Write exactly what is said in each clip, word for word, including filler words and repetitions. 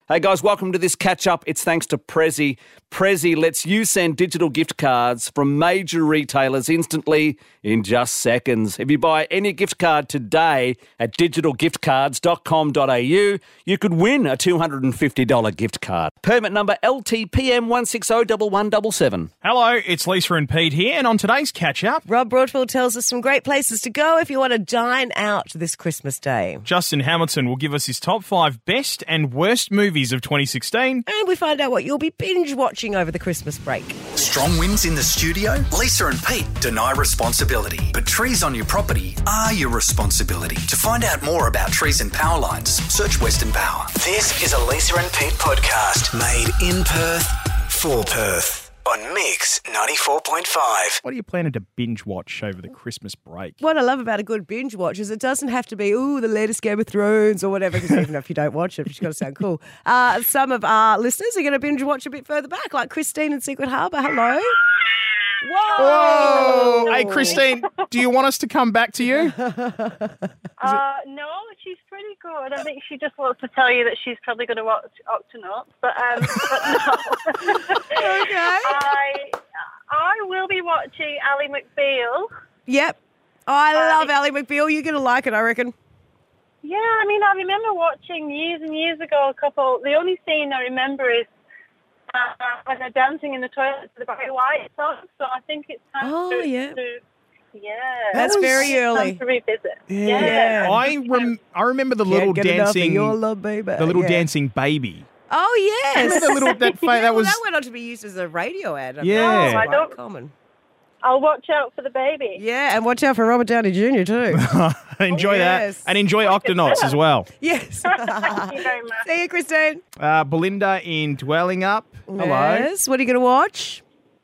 Hey guys, welcome to this catch-up. It's thanks to Prezi. Prezi lets you send digital gift cards from major retailers instantly in just seconds. If you buy any gift card today at digital gift cards dot com dot a u, you could win a two hundred fifty dollars gift card. Permit number L T P M one six zero one one seven seven. Hello, it's Lisa and Pete here, and on today's catch-up, Rob Broadfield tells us some great places to go if you want to dine out this Christmas day. Justin Hamilton will give us his top five best and worst movies of twenty sixteen. And we find out what you'll be binge-watching over the Christmas break. Strong winds in the studio? Lisa and Pete deny responsibility. But trees on your property are your responsibility. To find out more about trees and power lines, search Western Power. This is a Lisa and Pete podcast made in Perth for Perth on Mix ninety-four point five. What are you planning to binge watch over the Christmas break? What I love about a good binge watch is it doesn't have to be, ooh, the latest Game of Thrones or whatever, because even if you don't watch it, it's got to sound cool. Uh, some of our listeners are going to binge watch a bit further back, like Christine in Secret Harbour. Hello. Whoa! Whoa! Hey, Christine, do you want us to come back to you? Uh, no, she's pretty good. I think she just wants to tell you that she's probably going to watch Octonauts, but um, but no. Okay. I I will be watching Ally McBeal. Yep. Oh, I Uh, love Ally McBeal. You're going to like it, I reckon. Yeah, I mean, I remember watching years and years ago a couple. The only scene I remember is uh, when they're dancing in the toilet to the Barry White song. So I think it's time Oh, to, yeah. to yeah. That's very Time early. to revisit. Yeah. I rem- I remember the little Can't get enough of dancing, your love, baby. the little Yeah. dancing baby. Oh, yes. Remember the little that fa- Yeah, that well, was that went on to be used as a radio ad. Yeah. That was No, I quite don't- common. I'll watch out for the baby. Yeah, and watch out for Robert Downey Junior too. enjoy Yes. that and enjoy Octonauts as well. Yes. Thank you very much. See you, Christine. Uh, Belinda in Dwelling Up. Hello. Yes. What are you going to watch?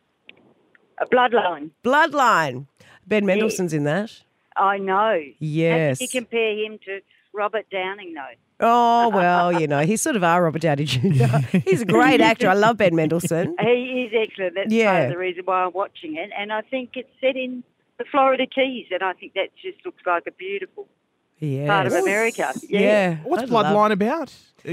A Bloodline. Bloodline. Ben Mendelsohn's in that. I know. Yes. How can you compare him to Robert Downing, though? Oh, well, you know, he's sort of our Robert Downey Junior He's a great actor. I love Ben Mendelsohn. He is excellent. That's Yeah. part of the reason why I'm watching it. And I think it's set in the Florida Keys, and I think that just looks like a beautiful Yes. part of America. Yeah. Yeah. What's I'd love- Bloodline about? Uh,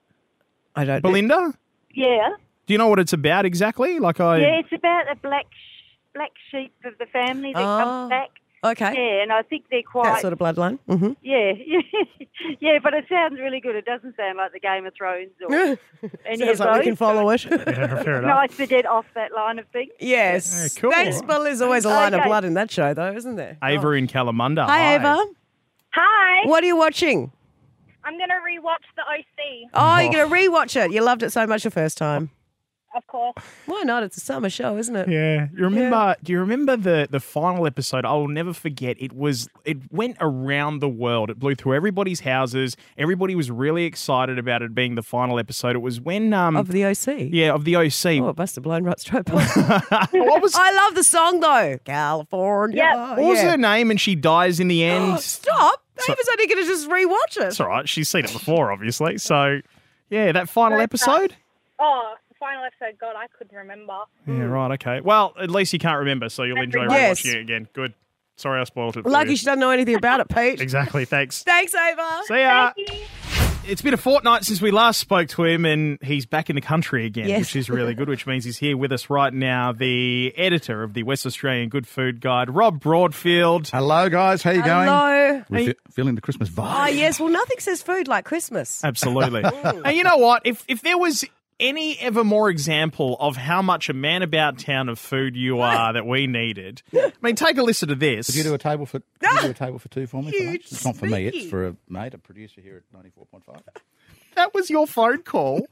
I don't know. Belinda? Yeah. Do you know what it's about exactly? Like I Yeah, it's about a black sh- black sheep of the family that Oh. comes back. Okay. Yeah, and I think they're quite... That sort of bloodline. Mm-hmm. Yeah, yeah, but it sounds really good. It doesn't sound like the Game of Thrones or any Sounds of like we those. can follow it. Yeah, fair enough. Nice to get off that line of things. Yes. Yeah, cool. Thanks, Bill. There's always a line of Okay. blood in that show, though, isn't there? Ava in Kalamunda. Hi, Ava. Hi. What are you watching? I'm going to rewatch the O C, Oh, you're going to rewatch it. You loved it so much the first time. of course. Why not? It's a summer show, isn't it? Yeah. You remember do you remember the the final episode? I will never forget. It was it went around the world. It blew through everybody's houses. Everybody was really excited about it being the final episode. It was when um Of the O C? yeah, of the O C. Oh, it must have blown right straight past. What was I love the song, though. California. Yeah. what was Yeah. her name and she dies in the end? Stop. So- Ava's only going to just rewatch it. It's all right. She's seen it before, obviously. So, yeah, that final episode. Oh, the final episode, God, I couldn't remember. Yeah, right. Okay. Well, at least you can't remember, so you'll enjoy Yes. rewatching it again. Good. Sorry, I spoiled it. For Lucky you. she doesn't know anything about it, Pete. Exactly. Thanks. Thanks, Ava. See ya. Thank you. It's been a fortnight since we last spoke to him, and he's back in the country again, Yes. which is really good, which means he's here with us right now, the editor of the West Australian Good Food Guide, Rob Broadfield. Hello, guys. How you going? Hello. We're fe- feeling the Christmas vibe. Oh, yes. Well, nothing says food like Christmas. Absolutely. And you know what? If if there was any ever more example of how much a man about town of food you are that we needed, I mean, take a listen to this. Could you do a table for could you do a table for two for me? for You lunch? It's not for me. It's sneaky. for a mate, a producer here at ninety-four point five. That was your phone call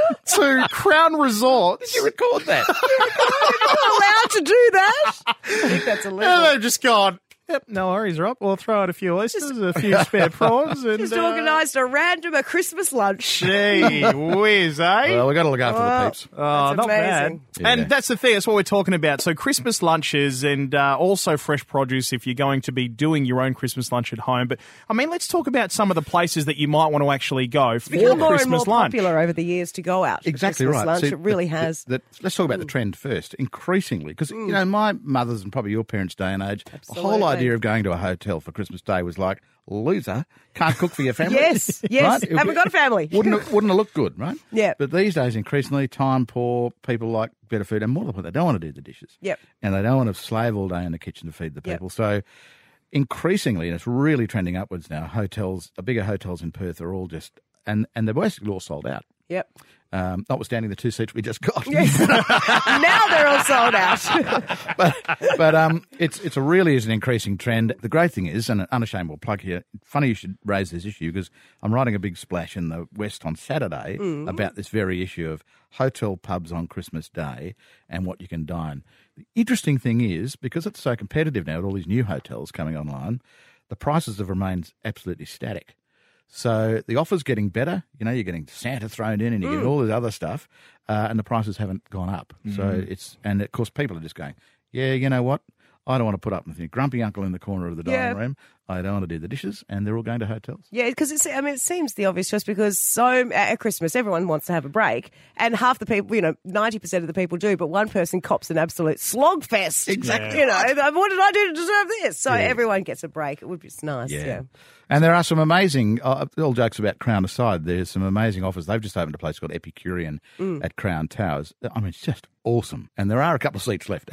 to Crown Resorts. Did you record that? You're allowed to do that? I think that's And illegal. they've just gone, yep, no worries, Rob. We'll throw out a few oysters, a few spare prawns. And, Just uh, organised a random a Christmas lunch. Gee whiz, eh? Well, we've got to look after Well, the peeps. Oh, That's not amazing. bad. Yeah. And that's the thing. That's what we're talking about. So Christmas lunches and uh, also fresh produce if you're going to be doing your own Christmas lunch at home. But, I mean, let's talk about some of the places that you might want to actually go for Become more Christmas and more lunch. popular over the years to go out. for Exactly Christmas right. Lunch. See, it really the- the- has. the- let's talk about the trend first. Increasingly, because you know my mother's and probably your parents' day and age, the whole idea of going to a hotel for Christmas Day was like, loser, can't cook for your family. Yes, yes. Right? It- Haven't got a family. Wouldn't it, wouldn't it look good, right? Yeah. But these days, increasingly, time poor, people like better food, and more than that, they don't want to do the dishes. Yep. And they don't want to slave all day in the kitchen to feed the Yep. people. So increasingly, and it's really trending upwards now, hotels, the bigger hotels in Perth are all just, and, and they're basically all sold out. Yep. Um, notwithstanding the two seats we just got. Yes. Now they're all sold out. but but um, it's it's a really is an increasing trend. The great thing is, and an unashamedable plug here, funny you should raise this issue because I'm writing a big splash in the West on Saturday Mm. about this very issue of hotel pubs on Christmas Day and what you can dine. The interesting thing is, because it's so competitive now with all these new hotels coming online, the prices have remained absolutely static. So the offer's getting better. You know, you're getting Santa thrown in and you Mm. get all this other stuff, uh, and the prices haven't gone up. So it's, and of course, people are just going, yeah, you know what? I don't want to put up with the grumpy uncle in the corner of the dining Yeah. room. I don't want to do the dishes, and they're all going to hotels. Yeah, because it's. I mean, it seems the obvious choice because so at Christmas everyone wants to have a break, and half the people, you know, ninety percent of the people do, but one person cops an absolute slog fest. Exactly. You know, what did I do to deserve this? So everyone gets a break. It would be nice. Yeah. And there are some amazing, uh, all jokes about Crown aside, there's some amazing offers. They've just opened a place called Epicurean Mm. at Crown Towers. I mean, it's just awesome. And there are a couple of seats left.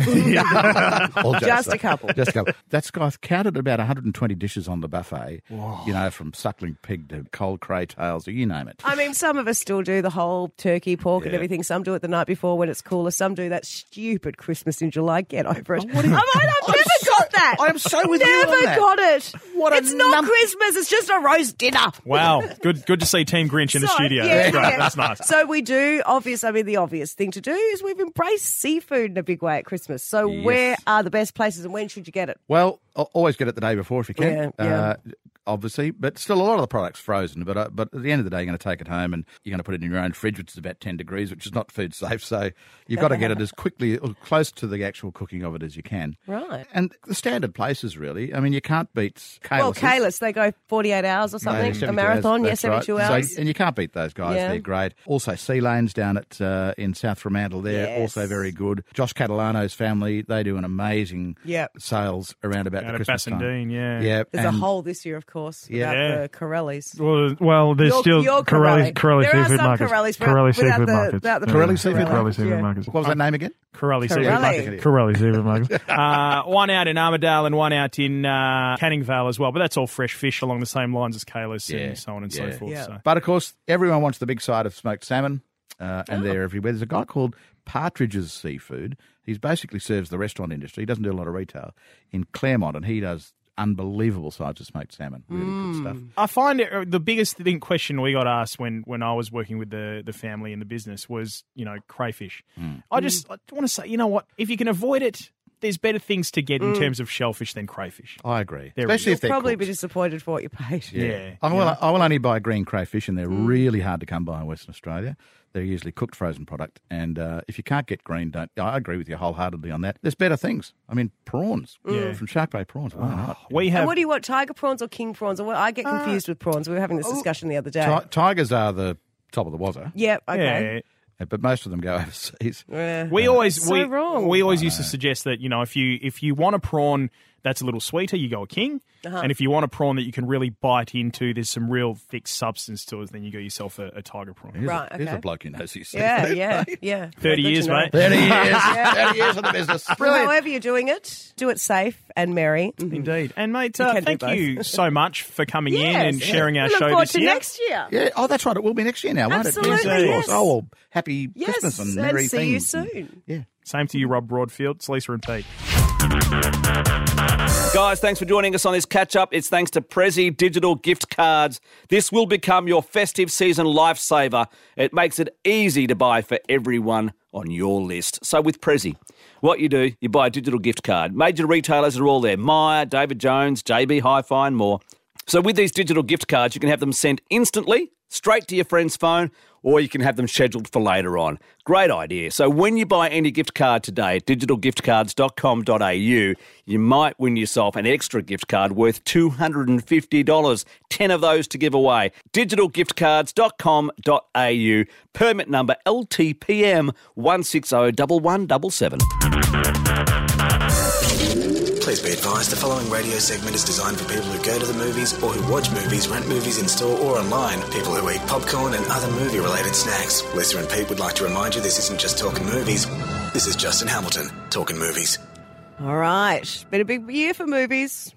All jokes Just a aside. couple. Just a couple. That's guy counted about one hundred twenty dishes on the buffet, you know, from suckling pig to cold cray tails, or you name it. I mean, some of us still do the whole turkey, pork, and Yeah. everything. Some do it the night before when it's cooler. Some do that stupid Christmas in July. Get over it. Oh, what do you- I mean, I've I'm never so- got that. I'm so with you never on that. got it. What a it's not num- Christmas. It's just a roast dinner. Wow, good good to see Team Grinch in the So, studio. yeah, That's great. yeah. That's nice. So we do, obvious, I mean, the obvious thing to do is we've embraced seafood in a big way at Christmas. So Yes. where are the best places and when should you get it? Well, al- always get it the day before if you can. Yeah, yeah. Uh, obviously, but still a lot of the product's frozen. But uh, but at the end of the day, you're going to take it home and you're going to put it in your own fridge, which is about ten degrees, which is not food safe. So you've got to get it as quickly, or close to the actual cooking of it as you can. Right. And the standard places, really. I mean, you can't beat Kalis. Well, Kalis, they go forty-eight hours or something. a marathon, yes, seventy-two right. hours. So, and you can't beat those guys. Yeah. They're great. Also, Sea Lanes down at uh, in South Fremantle, they're Yes. also very good. Josh Catalano's family, they do an amazing Yep. sales around about Out the of Christmas time. Bassendean, yeah. Yeah, There's and- a hole this year, of course, Yeah. without Yeah. the Corellis. Well, well, there's Your- still your Corelli, Corelli. Corelli There are seafood some markets. Corellis, but Corelli without seafood the- markets. without the Yeah. Corelli seafood Corelli markets? seafood Yeah. markets. What was that name again? Corelli Corelli. seafood market. Corelli seafood markets. Uh, one out in Armidale and one out in uh, Canning Vale as well. But that's all fresh fish along the same lines as Kalis Yeah, and so on and so yeah. forth. Yeah. So. But of course, everyone wants the big side of smoked salmon, uh, and Oh. they're everywhere. There's a guy called Partridge's Seafood. He basically serves the restaurant industry. He doesn't do a lot of retail in Claremont, and he does unbelievable sides of smoked salmon. Really Mm. good stuff. I find it, uh, the biggest thing, question we got asked when, when I was working with the, the family in the business was, you know, crayfish. I just I want to say, you know what? If you can avoid it, there's better things to get in terms of shellfish than crayfish. I agree, They're especially really- if they're Probably cooked. be disappointed for what you paid. Yeah. I will, I will only buy green crayfish, and they're really hard to come by in Western Australia. They're usually cooked frozen product, and uh, if you can't get green, don't. I agree with you wholeheartedly on that. There's better things. I mean, prawns Yeah. from Shark Bay Prawns. Why not? We And have what do you want, tiger prawns or king prawns? Or what? I get confused with prawns. We were having this discussion the other day. Ti- tigers are the top of the wazza, yeah, okay. yeah. but most of them go overseas. Yeah. We always So we, wrong. we always used to suggest that, you know, if you if you want a prawn that's a little sweeter, you go a king. Uh-huh. And if you want a prawn that you can really bite into, there's some real thick substance to it, then you go yourself a, a tiger prawn. Here's, Right, a, here's okay. a bloke who knows his Yeah, seafood. yeah, yeah. thirty Good years, to know. mate. thirty years. thirty years in the business. Well, Brilliant. however you're doing it, do it safe and merry. Indeed. And, mate, You uh, can do thank both. you so much for coming in Yes. and sharing our We look show forward this to year. next year. Yeah. Oh, that's right. It will be next year now, won't Absolutely, it? Yes, of course. yes. Oh, well, happy Yes, Christmas and and merry see things. you soon. Yeah. Same to you, Rob Broadfield. It's Lisa and Pete. Guys, thanks for joining us on this catch-up. It's thanks to Prezi Digital Gift Cards. This will become your festive season lifesaver. It makes it easy to buy for everyone on your list. So with Prezi, what you do, you buy a digital gift card. Major retailers are all there. Myer, David Jones, J B Hi-Fi and more. So with these digital gift cards, you can have them sent instantly, straight to your friend's phone, or you can have them scheduled for later on. Great idea. So when you buy any gift card today at digital gift cards dot com dot a u, you might win yourself an extra gift card worth two hundred fifty dollars. ten of those to give away. digital gift cards dot com dot a u. Permit number L T P M one six zero one one seven seven. Please be advised the following radio segment is designed for people who go to the movies or who watch movies, rent movies in store or online, people who eat popcorn and other movie-related snacks. Lisa and Pete would like to remind you this isn't just talking movies. This is Justin Hamilton, talking movies. All right. Been a big year for movies.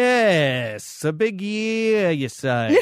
Yes, a big year, you say.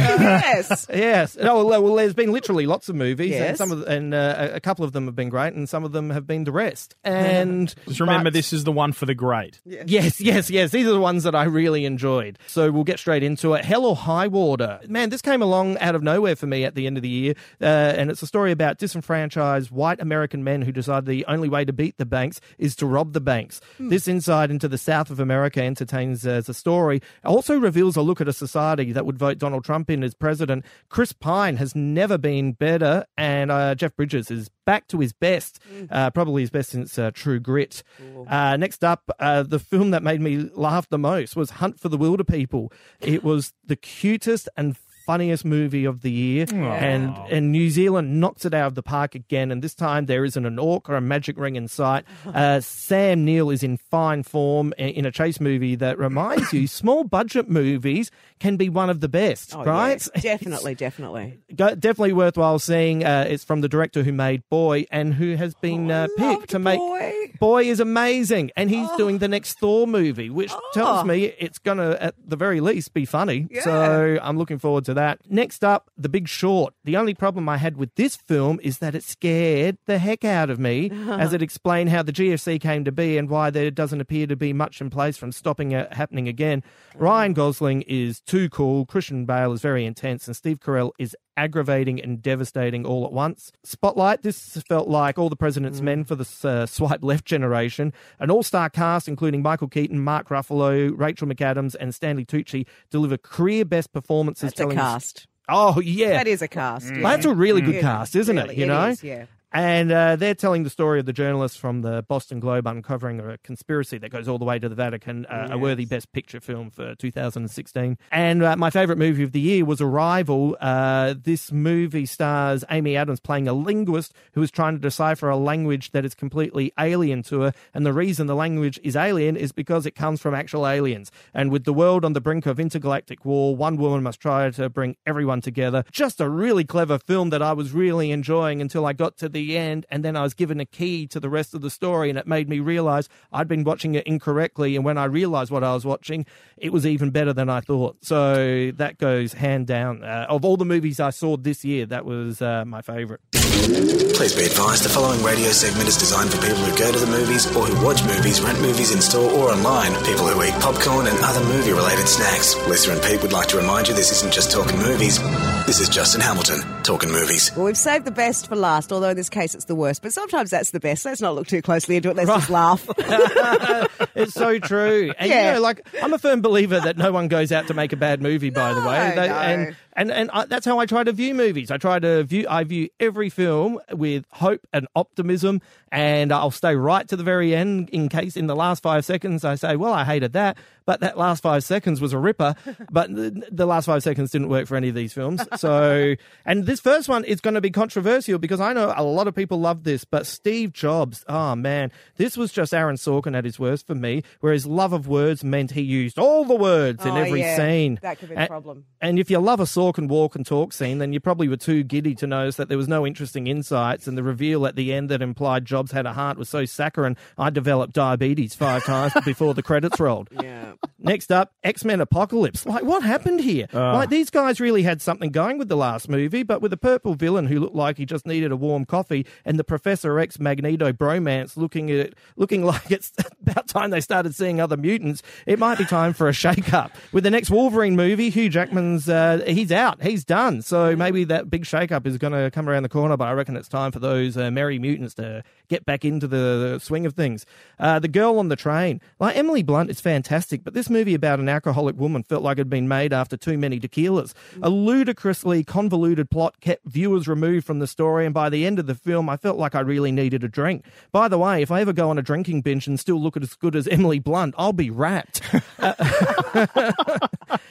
Yes. Yes. Oh, well, well, there's been literally lots of movies, Yes. and some of, and uh, a couple of them have been great, and some of them have been the rest. And Just remember, but- this is the one for the great. Yes, yes, yes. These are the ones that I really enjoyed. So we'll get straight into it. Hell or High Water. Man, this came along out of nowhere for me at the end of the year, uh, and it's a story about disenfranchised white American men who decide the only way to beat the banks is to rob the banks. This insight into the South of America entertains as a story. Also reveals a look at a society that would vote Donald Trump in as president. Chris Pine has never been better, and uh, Jeff Bridges is back to his best, uh, probably his best since uh, True Grit. Uh, next up, uh, the film that made me laugh the most was Hunt for the Wilder People. It was the cutest and funniest movie of the year, and and New Zealand knocks it out of the park again, and this time there isn't an orc or a magic ring in sight. Uh, Sam Neill is in fine form i- in a chase movie that reminds you small budget movies can be one of the best, Oh, right? yes. Definitely, definitely. Go, definitely worthwhile seeing. Uh, it's from the director who made Boy and who has been uh, picked loved to make Boy. Boy is amazing, and he's doing the next Thor movie, which tells me it's going to, at the very least, be funny. Yeah. So I'm looking forward to that. Next up, The Big Short. The only problem I had with this film is that it scared the heck out of me, as it explained how the G F C came to be and why there doesn't appear to be much in place from stopping it happening again. Ryan Gosling is too cool, Christian Bale is very intense, and Steve Carell is aggravating and devastating all at once. Spotlight, this felt like All the President's Men for the uh, swipe left generation. An all-star cast, including Michael Keaton, Mark Ruffalo, Rachel McAdams, and Stanley Tucci, deliver career-best performances. That's a telling cast. Oh, yeah. That is a cast. Well, that's a really good It cast, is, isn't really. it? You know? is, yeah. And uh, they're telling the story of the journalists from the Boston Globe uncovering a conspiracy that goes all the way to the Vatican, uh, a worthy Best Picture film for two thousand sixteen. And uh, my favourite movie of the year was Arrival. Uh, this movie stars Amy Adams playing a linguist who is trying to decipher a language that is completely alien to her. And the reason the language is alien is because it comes from actual aliens. And with the world on the brink of intergalactic war, one woman must try to bring everyone together. Just a really clever film that I was really enjoying until I got to the end, and then I was given a key to the rest of the story, and it made me realise I'd been watching it incorrectly, and when I realised what I was watching, it was even better than I thought. So that goes hand down. Uh, of all the movies I saw this year, that was uh, my favourite. Please be advised the following radio segment is designed for people who go to the movies or who watch movies, rent movies in store or online, people who eat popcorn and other movie-related snacks. Lisa and Pete would like to remind you this isn't just talking movies. This is Justin Hamilton, talking movies. Well, we've saved the best for last, although in this case it's the worst. But sometimes that's the best. Let's not look too closely into it. Let's just laugh. It's so true. And, Yeah. you know, like, I'm a firm believer that no one goes out to make a bad movie, by the way. No, They- no. And, and, and I, that's how I try to view movies. I try to view, I view every film with hope and optimism, and I'll stay right to the very end in case in the last five seconds I say, well, I hated that, but that last five seconds was a ripper, but the, the last five seconds didn't work for any of these films. So, and this first one is going to be controversial because I know a lot of people love this, but Steve Jobs, oh man, this was just Aaron Sorkin at his worst for me, where his love of words meant he used all the words in Oh, every yeah. scene. That could be the And- problem. And if you love a Sorkin walk and talk scene, then you probably were too giddy to notice that there was no interesting insights, and the reveal at the end that implied Jobs had a heart was so saccharine, I developed diabetes five times before the credits rolled. Yeah. Next up, X-Men Apocalypse. Like, what happened here? Like, these guys really had something going with the last movie, but with a purple villain who looked like he just needed a warm coffee, and the Professor X Magneto bromance looking at looking like it's about time they started seeing other mutants, it might be time for a shake-up. With the next Wolverine movie, Hugh Jackman's, uh, he's out. He's done. So maybe that big shake-up is going to come around the corner, but I reckon it's time for those uh, merry mutants to get back into the swing of things. Uh, the Girl on the Train. Like, Emily Blunt is fantastic, but this movie about an alcoholic woman felt like it had been made after too many tequilas. A ludicrously convoluted plot kept viewers removed from the story, and by the end of the film, I felt like I really needed a drink. By the way, if I ever go on a drinking binge and still look as good as Emily Blunt, I'll be wrapped. uh,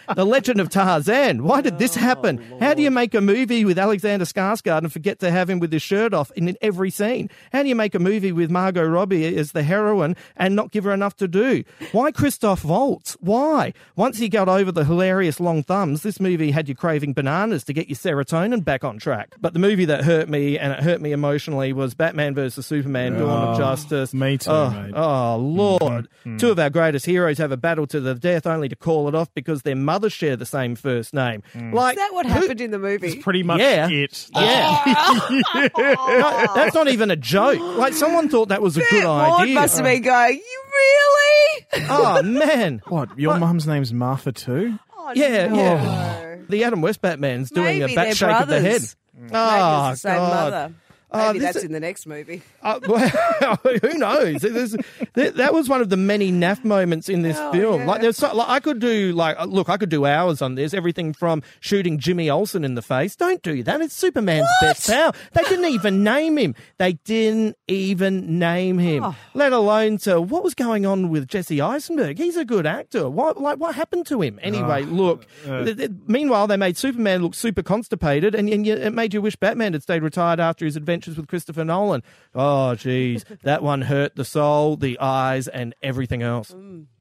The Legend of Tarzan. Why did this happen? Oh, How do you make a movie with Alexander Skarsgård and forget to have him with his shirt off in every scene? How do you make a movie with Margot Robbie as the heroine and not give her enough to do? Why Christoph Waltz? Why? Once he got over the hilarious long thumbs, this movie had you craving bananas to get your serotonin back on track. But the movie that hurt me, and it hurt me emotionally, was Batman versus Superman, Dawn of Justice. Me too, oh, mate. Oh, Lord. Mm-hmm. Two of our greatest heroes have a battle to the death only to call it off because their mothers share the same first name. Mm. Like, Is that what who- happened in the movie? It's pretty much Yeah. it. Yeah. No, that's not even a joke. Like, someone thought that was a good Maud idea. must have been going, you really? Oh, man. What? Your mum's name's Martha too? Oh, Yeah, no. yeah. The Adam West Batman's doing Maybe a bat they're shake of the head. brothers. Maybe Oh, it's the same God. mother. Oh, Maybe this that's is- in the next movie. Uh, well, who knows? There's- that that was one of the many naff moments in this Oh, film. yeah. Like, there's so, like, I could do like, uh, look, I could do hours on this. Everything from shooting Jimmy Olsen in the face. Don't do that. It's Superman's best pal. They didn't even name him. They didn't even name him. Oh. Let alone to what was going on with Jesse Eisenberg. He's a good actor. What like what happened to him? Anyway, look. uh. th- th- meanwhile, they made Superman look super constipated, and, and you, it made you wish Batman had stayed retired after his adventures with Christopher Nolan. Oh, geez. That one hurt the soul, the eyes, and everything else.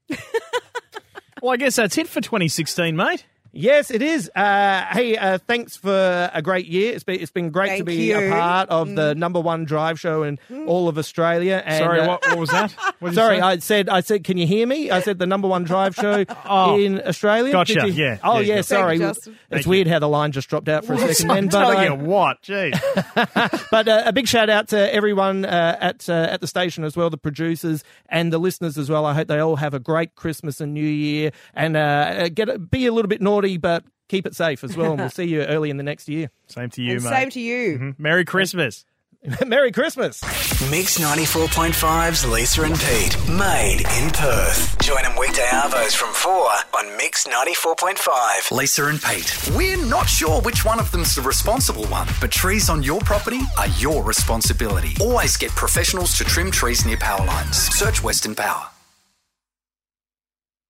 Well, I guess that's it for twenty sixteen, mate. Yes, it is. Uh, hey, uh, thanks for a great year. It's been it's been great to Thank be you. a part of the number one drive show in all of Australia. And, Sorry, uh, what, what was that? What did you Sorry, say? I said, I said, can you hear me? I said the number one drive show Oh, in Australia. gotcha, Did you- yeah, Oh, yeah, yeah, yeah. sorry. Thank you, Justin. It's Thank weird how the line just dropped out for a second then. But, Tell uh, you what, geez. but uh, a big shout out to everyone uh, at uh, at the station as well, the producers and the listeners as well. I hope they all have a great Christmas and New Year, and uh, get be a little bit naughty, but keep it safe as well. And we'll see you early in the next year. Same to you, And mate. same to you. Mhm. Merry Christmas. Merry Christmas. Mix ninety-four point five's Lisa and Pete, made in Perth. Join them weekday arvos from four on Mix ninety-four point five. Lisa and Pete. We're not sure which one of them's the responsible one, but trees on your property are your responsibility. Always get professionals to trim trees near power lines. Search Western Power.